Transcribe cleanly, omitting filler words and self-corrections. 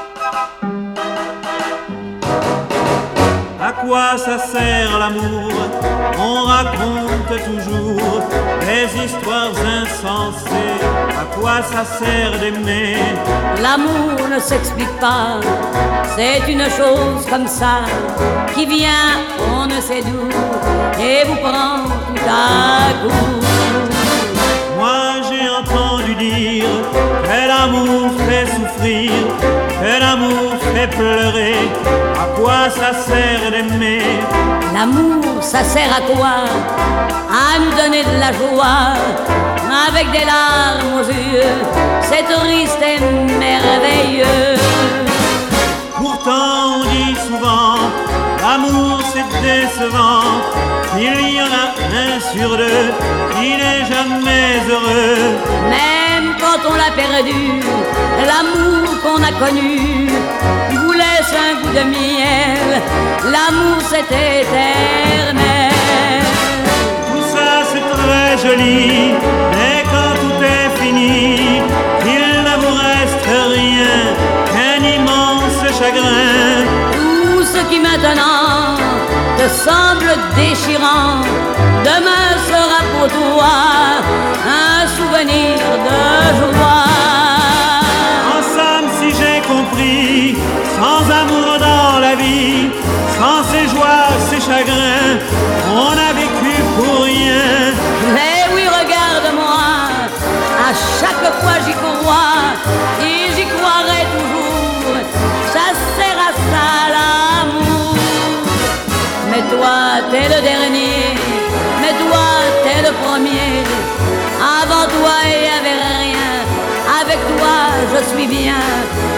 À quoi ça sert l'amour? On raconte toujours des histoires insensées. À quoi ça sert d'aimer? L'amour ne s'explique pas, c'est une chose comme ça qui vient on ne sait d'où et vous prend tout à coup. Moi j'ai entendu dire que l'amour fait souffrir, que l'amour fait pleurer. À quoi ça sert d'aimer? L'amour, ça sert à quoi? À nous donner de la joie, avec des larmes aux yeux, c'est triste et merveilleux. Pourtant on dit souvent, l'amour c'est décevant. Il y en a un sur deux qui n'est jamais heureux. Même quand on l'a perdu, l'amour qu'on a connu vous laisse un goût de miel. L'amour c'est éternel. Tout ça c'est très joli, mais quand tout est fini, il ne vous reste rien qu'un immense chagrin. Tout ce qui maintenant te semble déchirant, demain sera pour toi un souvenir de joie. En somme, si j'ai compris, sans amour dans la vie, sans ses joies, ses chagrins, on a vécu pour rien. Mais oui, regarde-moi, à chaque fois j'y crois et j'y croirai toujours. Ça sert à ça l'amour. Mais toi t'es le dernier, mais toi t'es le premier. Avant toi il n'y avait rien, avec toi je suis bien.